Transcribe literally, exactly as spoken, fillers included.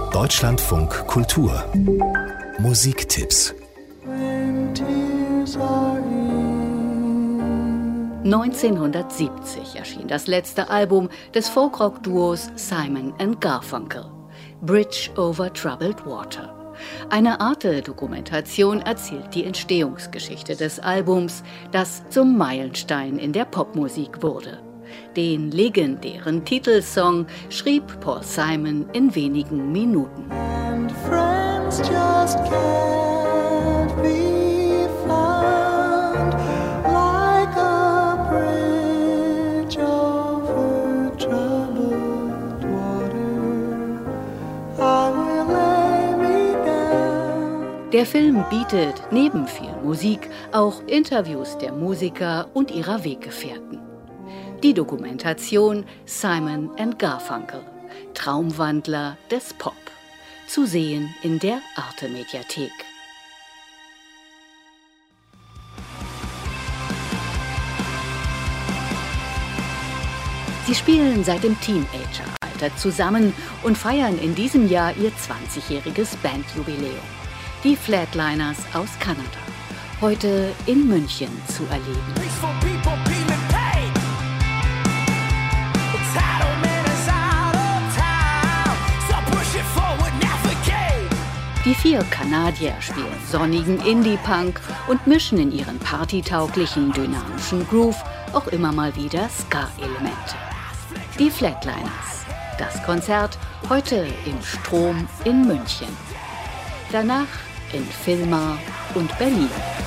Deutschlandfunk Kultur Musiktipps. neunzehnhundertsiebzig erschien das letzte Album des Folkrock-Duos Simon and Garfunkel, Bridge over Troubled Water. Eine Arte-Dokumentation erzählt die Entstehungsgeschichte des Albums, das zum Meilenstein in der Popmusik wurde. Den legendären Titelsong schrieb Paul Simon in wenigen Minuten. And friends just can't be found, like a bridge over troubled water. I will lay me down. Der Film bietet neben viel Musik auch Interviews der Musiker und ihrer Weggefährten. Die Dokumentation Simon and Garfunkel, Traumwandler des Pop. Zu sehen in der Arte-Mediathek. Sie spielen seit dem Teenageralter zusammen und feiern in diesem Jahr ihr zwanzigjähriges Bandjubiläum. Die Flatliners aus Kanada. Heute in München zu erleben. Die vier Kanadier spielen sonnigen Indie-Punk und mischen in ihren partytauglichen, dynamischen Groove auch immer mal wieder Ska-Elemente. Die Flatliners. Das Konzert heute im Strom in München. Danach in Filmar und Berlin.